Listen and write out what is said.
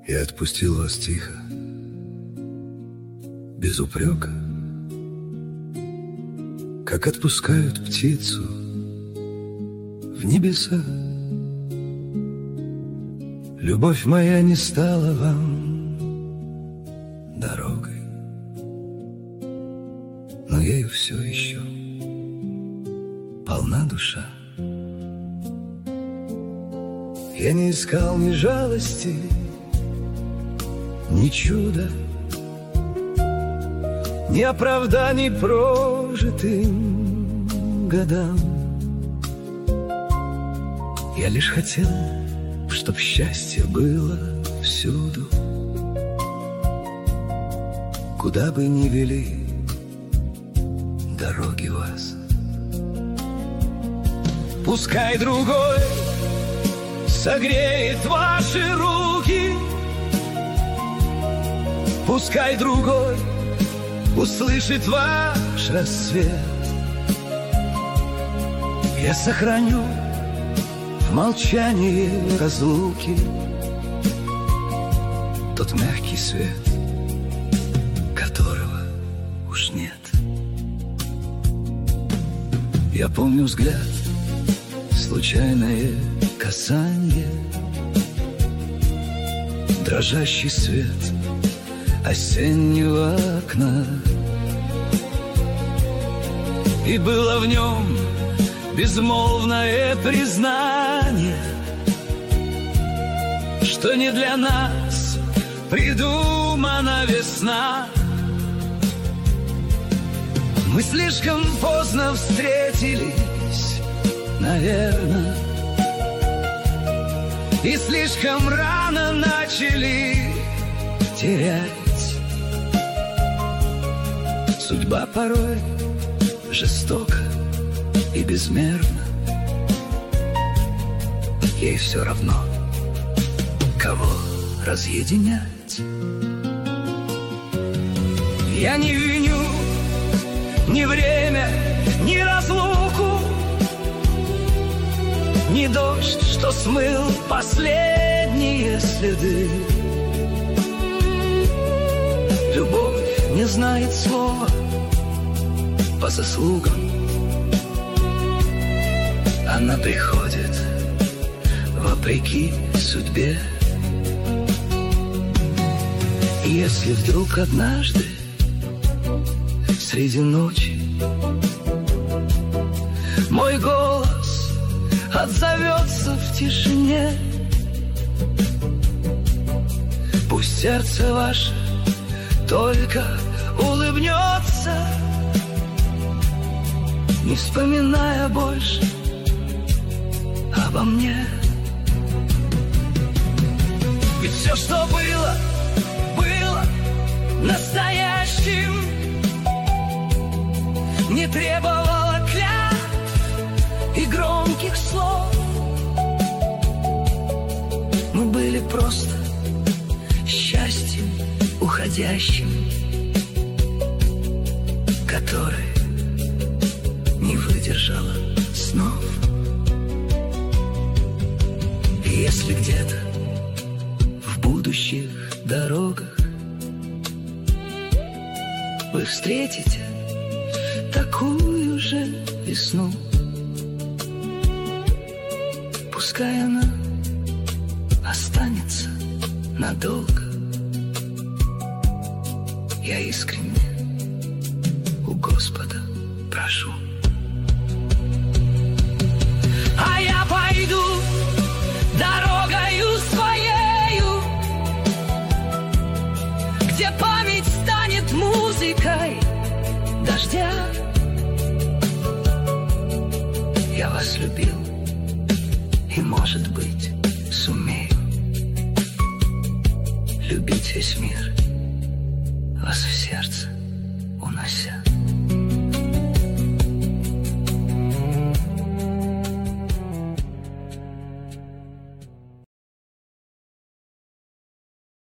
И отпустил вас тихо, без упрека, как отпускают птицу в небеса. Любовь моя не стала вам дорогой, но ею все еще полна душа. Я не искал ни жалости, ни чуда, ни оправданий прожитым годам. Я лишь хотел, чтоб счастье было всюду, куда бы ни вели дороги вас. Пускай другой согреет ваши руки, пускай другой услышит ваш рассвет. Я сохраню в молчании разлуки тот мягкий свет, которого уж нет. Я помню взгляд, случайное касание, дрожащий свет осеннего окна. И было в нем безмолвное признание, что не для нас придумана весна. Мы слишком поздно встретились, наверное, и слишком рано начали терять. Судьба порой жестока и безмерна, ей все равно, кого разъединять. Я не виню ни время, ни разлуку, ни дождь, что смыл последние следы. Любовь не знает слова по заслугам, она приходит вопреки судьбе. И если вдруг однажды среди ночи мой голос отзовется в тишине, пусть сердце ваше только улыбнется, не вспоминая больше обо мне. Ведь все, что было, было настоящим, не требовало клятв и громких слов. Мы были просто счастьем уходящим, которое не выдержало снов. И если где-то в будущих дорогах вы встретите такую же весну, пускай она останется надолго. Я искренне у Господа прошу. А я пойду дорогою своею, где память станет музыкой дождя. Я вас любил и, может быть, сумею любить весь мир, вас в сердце унося.